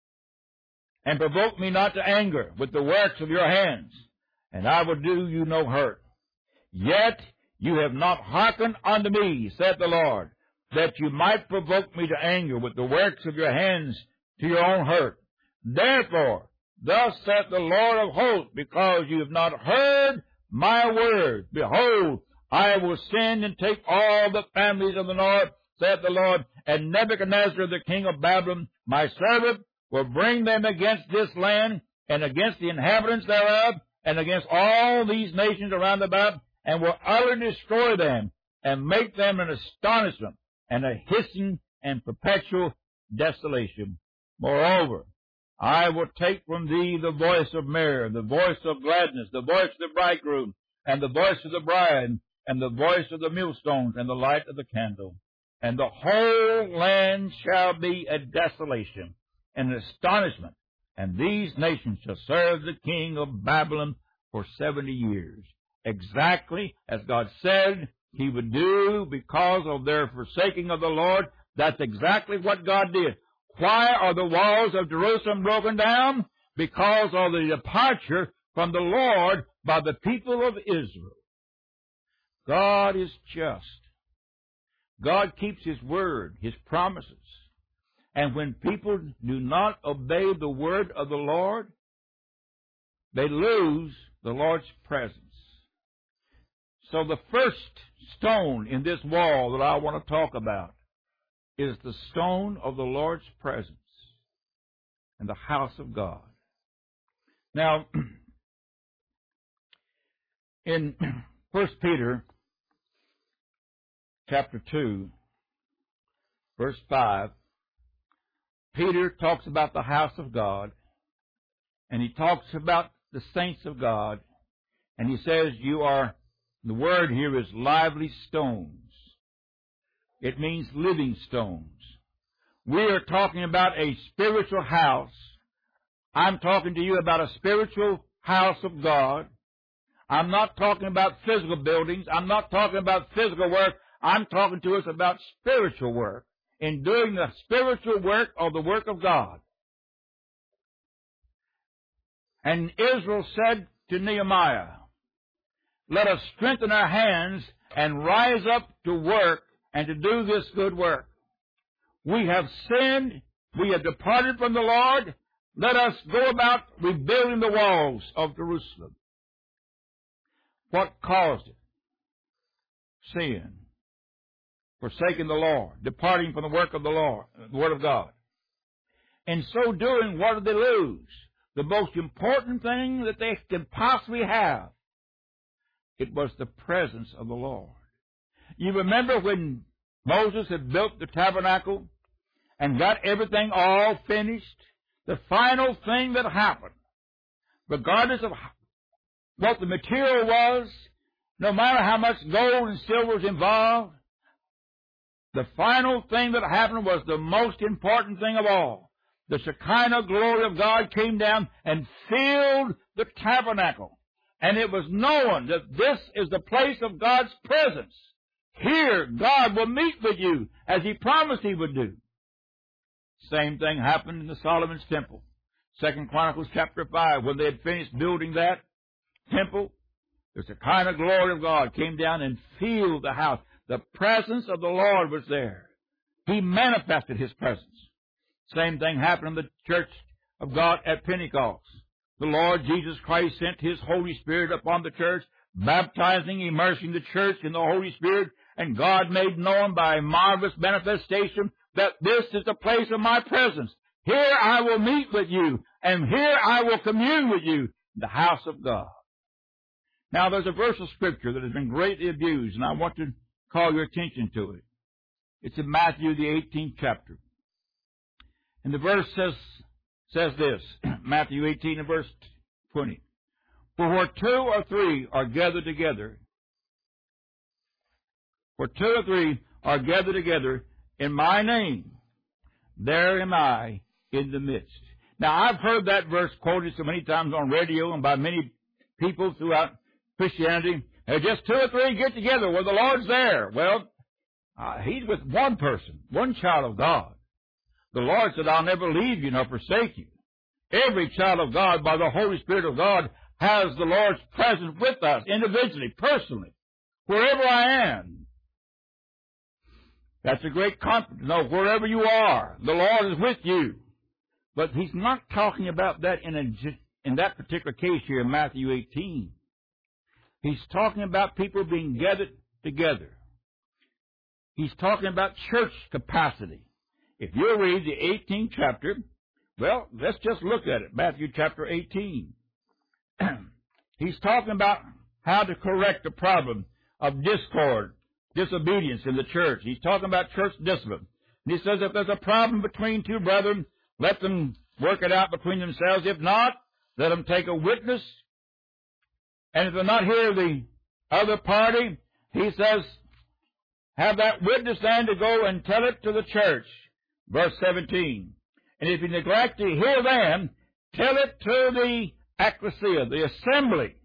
And provoke me not to anger with the works of your hands, and I will do you no hurt. Yet you have not hearkened unto me, saith the Lord, that you might provoke me to anger with the works of your hands to your own hurt. Therefore, thus saith the Lord of hosts, because you have not heard my word, behold, I will send and take all the families of the north, saith the Lord, and Nebuchadnezzar the king of Babylon, my servant, will bring them against this land, and against the inhabitants thereof, and against all these nations around about, and will utterly destroy them, and make them an astonishment, and a hissing and perpetual desolation. Moreover, I will take from thee the voice of mirth, the voice of gladness, the voice of the bridegroom, and the voice of the bride, and the voice of the millstones, and the light of the candle. And the whole land shall be a desolation, and an astonishment, and these nations shall serve the king of Babylon for seventy years. Exactly as God said he would do because of their forsaking of the Lord. That's exactly what God did. Why are the walls of Jerusalem broken down? Because of the departure from the Lord by the people of Israel. God is just. God keeps his word, his promises. And when people do not obey the word of the Lord, they lose the Lord's presence. So the first stone in this wall that I want to talk about is the stone of the Lord's presence in the house of God. Now, in First Peter chapter two, verse five, Peter talks about the house of God, and he talks about the saints of God, and he says you are, the word here is lively stones. It means living stones. We are talking about a spiritual house. I'm talking to you about a spiritual house of God. I'm not talking about physical buildings. I'm not talking about physical work. I'm talking to us about spiritual work, in doing the spiritual work of the work of God. And Israel said to Nehemiah, let us strengthen our hands and rise up to work and to do this good work. We have sinned. We have departed from the Lord. Let us go about rebuilding the walls of Jerusalem. What caused it? Sin. Forsaking the Lord. Departing from the work of the Lord, the Word of God. In so doing, what did they lose? The most important thing that they could possibly have. It was the presence of the Lord. You remember when Moses had built the tabernacle and got everything all finished? The final thing that happened, regardless of what the material was, no matter how much gold and silver was involved, the final thing that happened was the most important thing of all. The Shekinah glory of God came down and filled the tabernacle. And it was known that this is the place of God's presence. Here, God will meet with you as He promised He would do. Same thing happened in the Solomon's temple. Second Chronicles chapter five, when they had finished building that temple, the Shekinah glory of God came down and filled the house. The presence of the Lord was there. He manifested His presence. Same thing happened in the church of God at Pentecost. The Lord Jesus Christ sent His Holy Spirit upon the church, baptizing, immersing the church in the Holy Spirit, and God made known by a marvelous manifestation that this is the place of my presence. Here I will meet with you, and here I will commune with you, the house of God. Now there's a verse of Scripture that has been greatly abused, and I want to call your attention to it. It's in Matthew, the eighteenth chapter. And the verse says, says this, Matthew eighteen and verse twenty. For where two or three are gathered together, where two or three are gathered together in my name, there am I in the midst. Now, I've heard that verse quoted so many times on radio and by many people throughout Christianity. And just two or three get together where the Lord's there. Well, uh, He's with one person, one child of God. The Lord said, I'll never leave you nor forsake you. Every child of God, by the Holy Spirit of God, has the Lord's presence with us, individually, personally, wherever I am. That's a great comfort to know wherever you are, the Lord is with you. But He's not talking about that in, a, in that particular case here in Matthew eighteen. He's talking about people being gathered together. He's talking about church capacity. If you read the eighteenth chapter, well, let's just look at it, Matthew chapter eighteen. He's talking about how to correct the problem of discord, disobedience in the church. He's talking about church discipline. And he says if there's a problem between two brethren, let them work it out between themselves. If not, let them take a witness. And if they're not here, the other party, he says, have that witness then to go and tell it to the church. Verse seventeen. And if you neglect to hear them, tell it to the ecclesia, the assembly.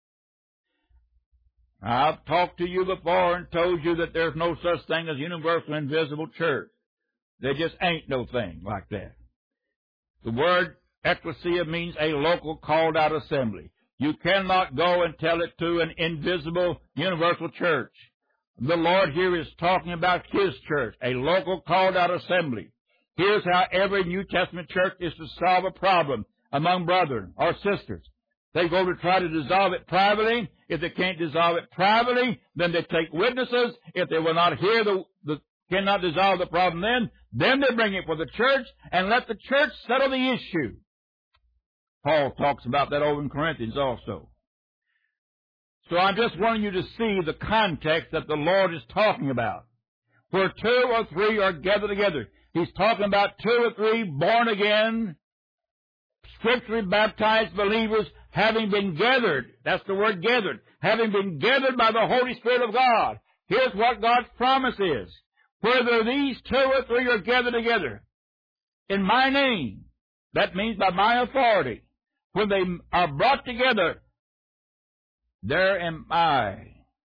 I've talked to you before and told you that there's no such thing as universal invisible church. There just ain't no thing like that. The word ecclesia means a local called out assembly. You cannot go and tell it to an invisible universal church. The Lord here is talking about His church, a local called out assembly. Here's how every New Testament church is to solve a problem among brethren or sisters. They go to try to dissolve it privately. If they can't dissolve it privately, then they take witnesses. If they will not hear the, the cannot dissolve the problem then, then they bring it for the church and let the church settle the issue. Paul talks about that over in Corinthians also. So I'm just wanting you to see the context that the Lord is talking about. Where two or three are gathered together. He's talking about two or three born again, scripturally baptized believers having been gathered. That's the word gathered. Having been gathered by the Holy Spirit of God. Here's what God's promise is. Whether these two or three are gathered together in my name, that means by my authority, when they are brought together, there am I.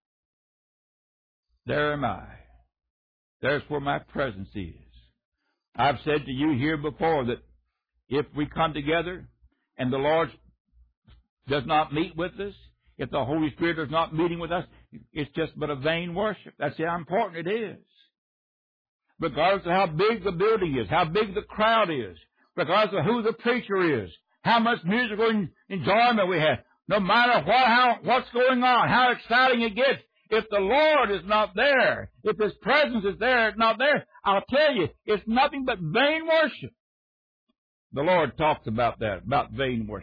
There am I. There's where my presence is. I've said to you here before that if we come together and the Lord does not meet with us, if the Holy Spirit is not meeting with us, it's just but a vain worship. That's how important it is. Regardless of how big the building is, how big the crowd is, regardless of who the preacher is, how much musical enjoyment we have, No matter what, how, what's going on, how exciting it gets, if the Lord is not there, if His presence is there, not there, I'll tell you, it's nothing but vain worship. The Lord talks about that, about vain worship.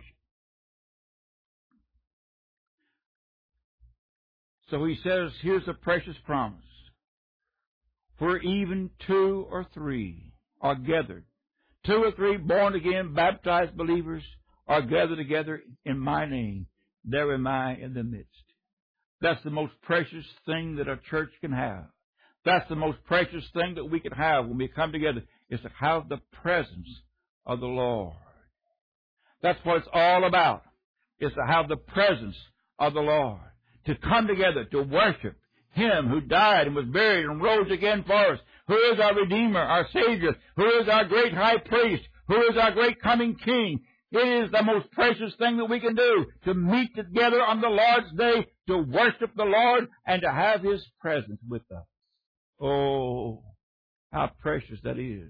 So He says, here's a precious promise. For even two or three are gathered. Two or three born again, baptized believers are gathered together in my name. There am I in the midst. That's the most precious thing that a church can have. That's the most precious thing that we can have when we come together, is to have the presence of the Lord. That's what it's all about, is to have the presence of the Lord. To come together, to worship Him who died and was buried and rose again for us, who is our Redeemer, our Savior, who is our great High Priest, who is our great coming King. It is the most precious thing that we can do, to meet together on the Lord's Day, to worship the Lord, and to have His presence with us. Oh, how precious that is.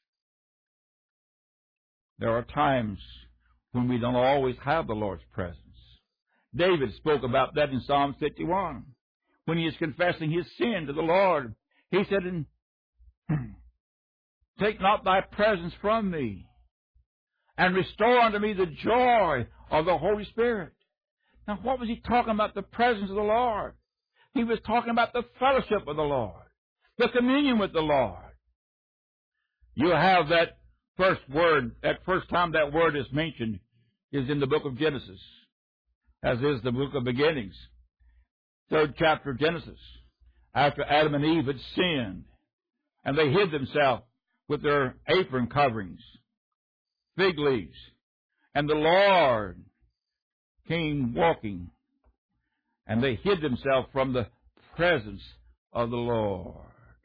There are times when we don't always have the Lord's presence. David spoke about that in Psalm fifty-one. When he is confessing his sin to the Lord, he said, take not thy presence from me, and restore unto me the joy of the Holy Spirit. Now, what was he talking about, the presence of the Lord? He was talking about the fellowship of the Lord, the communion with the Lord. You have that first word, that first time that word is mentioned is in the book of Genesis, as is the book of beginnings. Third chapter of Genesis, after Adam and Eve had sinned, and they hid themselves with their apron coverings, fig leaves, and the Lord came walking, and they hid themselves from the presence of the Lord.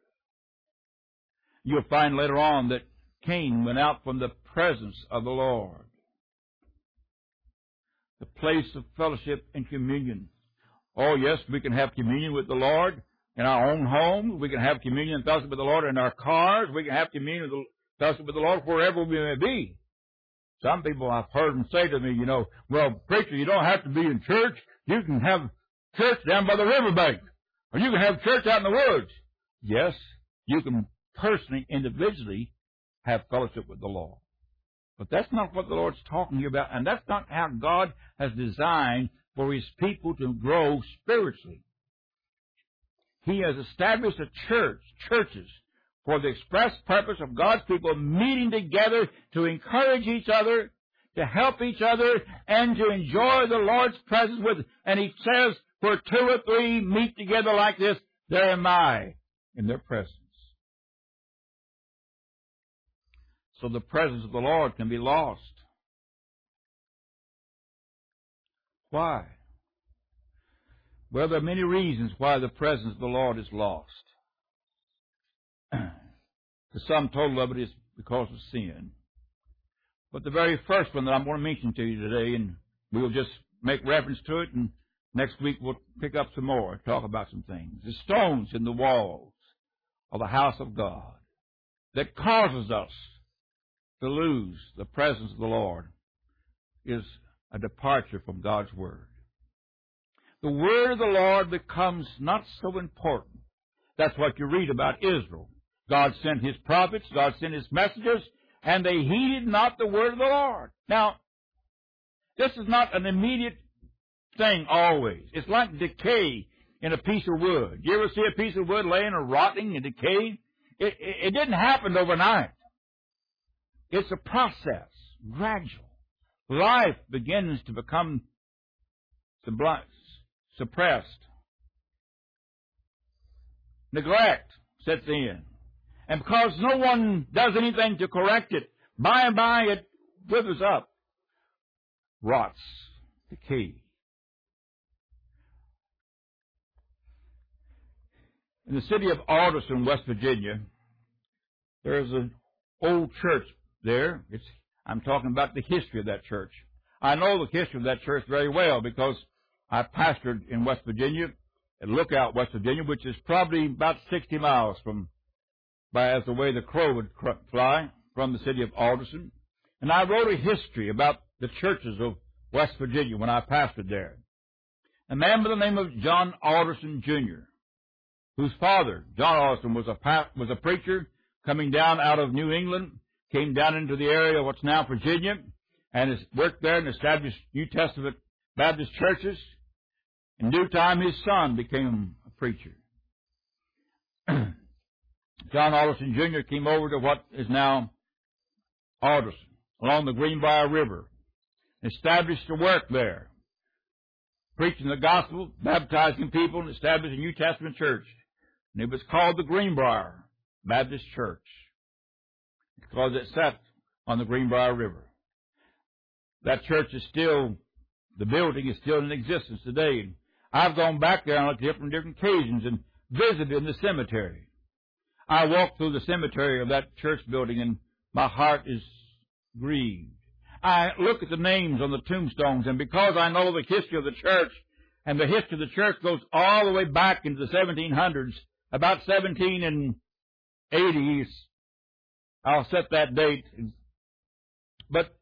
You'll find later on that Cain went out from the presence of the Lord. The place of fellowship and communion. Oh, yes, we can have communion with the Lord in our own home. We can have communion and fellowship with the Lord in our cars. We can have communion and fellowship with the Lord wherever we may be. Some people, I've heard them say to me, you know, well, preacher, you don't have to be in church. You can have church down by the riverbank, or you can have church out in the woods. Yes, you can personally, individually, have fellowship with the Lord. But that's not what the Lord's talking here about, and that's not how God has designed for His people to grow spiritually. He has established a church, churches, for the express purpose of God's people meeting together to encourage each other, to help each other, and to enjoy the Lord's presence with us. And He says, where two or three meet together like this, there am I in their presence. So the presence of the Lord can be lost. Why? Well, there are many reasons why the presence of the Lord is lost. The sum total of it is because of sin. But the very first one that I'm going to mention to you today, and we'll just make reference to it, and next week we'll pick up some more, talk about some things. The stones in the walls of the house of God that causes us to lose the presence of the Lord is a departure from God's Word. The Word of the Lord becomes not so important. That's what you read about Israel. God sent His prophets, God sent His messengers, and they heeded not the Word of the Lord. Now, this is not an immediate thing always. It's like decay in a piece of wood. You ever see a piece of wood laying or rotting and decaying? It, it, it didn't happen overnight. It's a process, gradual. Life begins to become suppressed. Neglect sets in. And because no one does anything to correct it, by and by it withers up, rots, decay. In the city of Alderson, West Virginia, there is an old church there. It's, I'm talking about the history of that church. I know the history of that church very well because I pastored in West Virginia, at Lookout, West Virginia, which is probably about sixty miles from, by as the way the crow would fly, from the city of Alderson. And I wrote a history about the churches of West Virginia, when I pastored there. A man by the name of John Alderson, Junior, whose father, John Alderson, was a was a preacher coming down out of New England, came down into the area of what's now Virginia, and has worked there and established New Testament Baptist churches. In due time, his son became a preacher. John Alderson, Junior came over to what is now Alderson, along the Greenbrier River, established a work there, preaching the gospel, baptizing people, and established a New Testament church. And it was called the Greenbrier Baptist Church because it sat on the Greenbrier River. That church is still, the building is still in existence today. I've gone back there on different, different occasions and visited in the cemetery. I walked through the cemetery of that church building and my heart is grieved. I look at the names on the tombstones, and because I know the history of the church, and the history of the church goes all the way back into the seventeen hundreds, about seventeen eighties, I'll set that date. But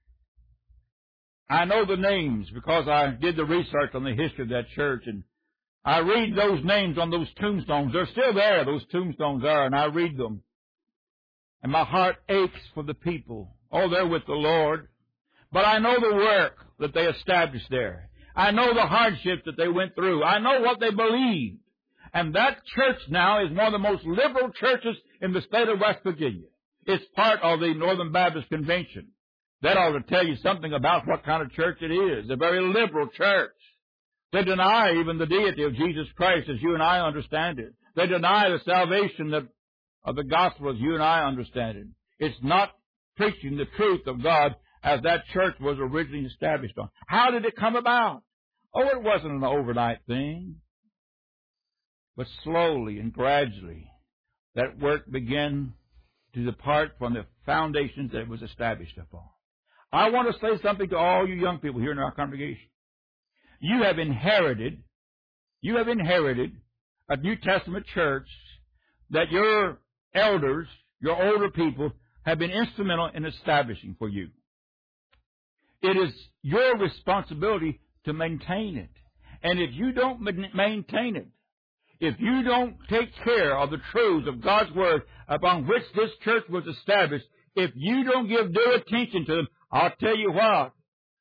I know the names because I did the research on the history of that church, and I read those names on those tombstones. They're still there, those tombstones are, and I read them. And my heart aches for the people. Oh, they're with the Lord. But I know the work that they established there. I know the hardships that they went through. I know what they believed. And that church now is one of the most liberal churches in the state of West Virginia. It's part of the Northern Baptist Convention. That ought to tell you something about what kind of church it is. A very liberal church. They deny even the deity of Jesus Christ as you and I understand it. They deny the salvation that, of the gospel as you and I understand it. It's not preaching the truth of God as that church was originally established on. How did it come about? Oh, it wasn't an overnight thing. But slowly and gradually, that work began to depart from the foundations that it was established upon. I want to say something to all you young people here in our congregation. You have inherited, you have inherited a New Testament church that your elders, your older people, have been instrumental in establishing for you. It is your responsibility to maintain it. And if you don't maintain it, if you don't take care of the truths of God's Word upon which this church was established, if you don't give due attention to them, I'll tell you what,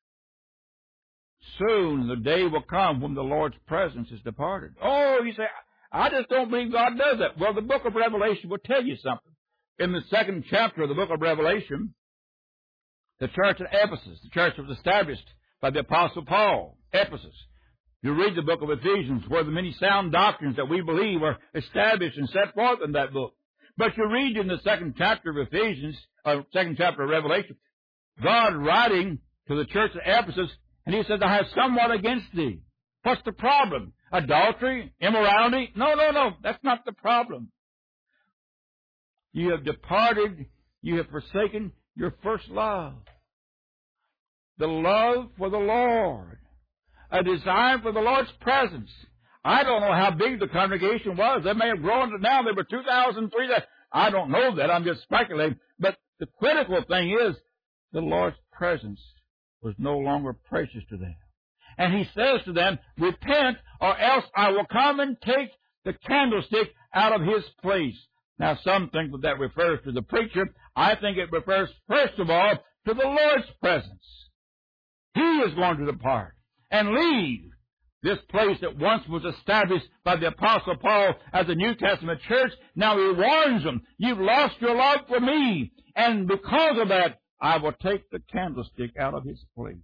soon the day will come when the Lord's presence is departed. Oh, you say, I just don't believe God does that. Well, the book of Revelation will tell you something. In the second chapter of the book of Revelation, the church at Ephesus, the church was established by the Apostle Paul, Ephesus. You read the book of Ephesians, where the many sound doctrines that we believe are established and set forth in that book. But you read in the second chapter of Ephesians, or second chapter of Revelation, God writing to the church at Ephesus, and he says, I have somewhat against thee. What's the problem? Adultery? Immorality? No, no, no. That's not the problem. You have departed, you have forsaken your first love. The love for the Lord. A desire for the Lord's presence. I don't know how big the congregation was. They may have grown to now. There were two thousand, three thousand. I don't know that. I'm just speculating. But the critical thing is the Lord's presence was no longer precious to them. And he says to them, repent, or else I will come and take the candlestick out of his place. Now, some think that that refers to the preacher. I think it refers, first of all, to the Lord's presence. He is going to depart and leave this place that once was established by the Apostle Paul as a New Testament church. Now he warns them, you've lost your love for me, and because of that, I will take the candlestick out of his place.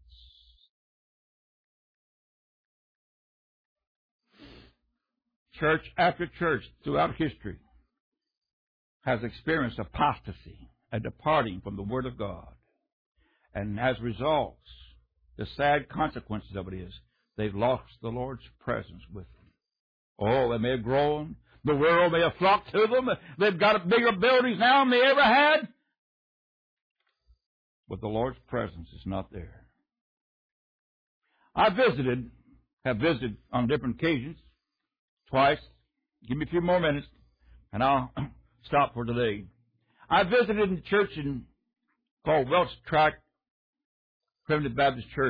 Church after church throughout history has experienced apostasy, a departing from the Word of God. And as results, the sad consequences of it is they've lost the Lord's presence with them. Oh, they may have grown. The world may have flocked to them. They've got bigger buildings now than they ever had. But the Lord's presence is not there. I visited, have visited on different occasions, twice. Give me a few more minutes, and I'll stop for today. I visited in the church in, called Welch Tract Primitive Baptist Church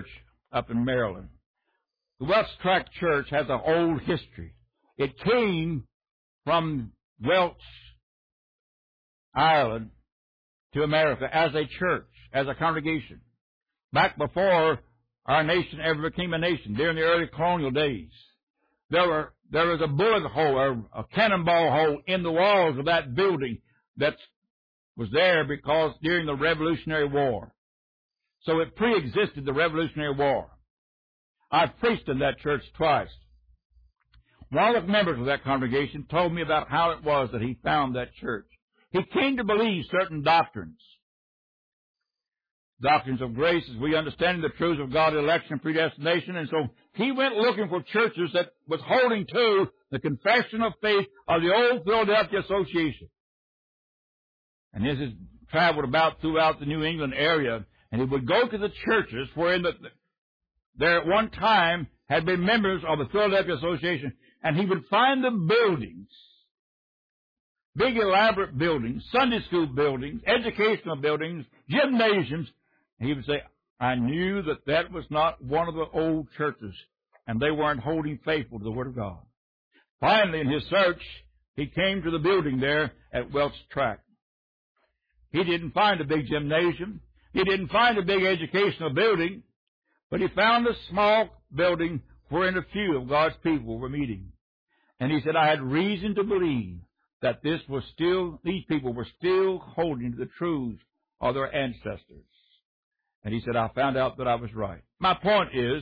up in Maryland. The Welch Tract Church has an old history. It came from Welch, Ireland, to America as a church, as a congregation, back before our nation ever became a nation, during the early colonial days. There were there was a bullet hole, or a cannonball hole in the walls of that building that was there because during the Revolutionary War. So it pre-existed the Revolutionary War. I've preached in that church twice. One of the members of that congregation told me about how it was that he found that church. He came to believe certain doctrines. Doctrines of grace, as we understand the truths of God, election, and predestination. And so he went looking for churches that was holding to the confession of faith of the old Philadelphia Association. And as he traveled about throughout the New England area, and he would go to the churches wherein the, there at one time had been members of the Philadelphia Association, and he would find the buildings, big elaborate buildings, Sunday school buildings, educational buildings, gymnasiums. And he would say, I knew that that was not one of the old churches, and they weren't holding faithful to the Word of God. Finally, in his search, he came to the building there at Welch Tract. He didn't find a big gymnasium. He didn't find a big educational building, but he found a small building wherein a few of God's people were meeting. And he said, I had reason to believe that this was still, these people were still holding to the truths of their ancestors. And he said, I found out that I was right. My point is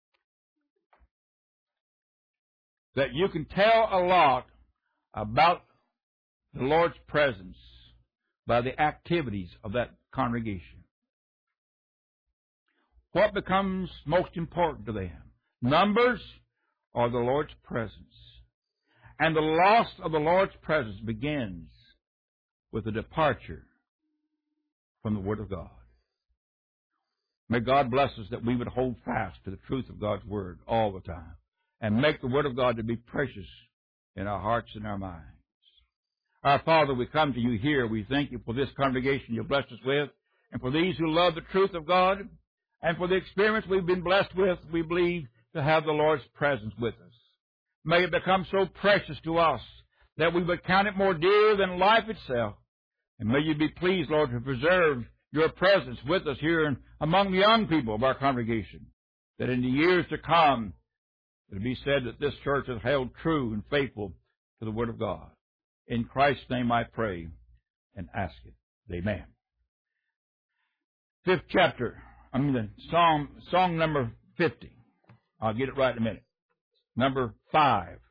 that you can tell a lot about the Lord's presence by the activities of that congregation. What becomes most important to them? Numbers or the Lord's presence? And the loss of the Lord's presence begins with a departure from the Word of God. May God bless us that we would hold fast to the truth of God's Word all the time and make the Word of God to be precious in our hearts and our minds. Our Father, we come to you here. We thank you for this congregation you've blessed us with, and for these who love the truth of God, and for the experience we've been blessed with, we believe, to have the Lord's presence with us. May it become so precious to us that we would count it more dear than life itself. And may you be pleased, Lord, to preserve your presence with us here and among the young people of our congregation, that in the years to come it will be said that this church has held true and faithful to the Word of God. In Christ's name I pray and ask it. Amen. Fifth chapter, I mean the Psalm, song number fifty. I'll get it right in a minute. Number five.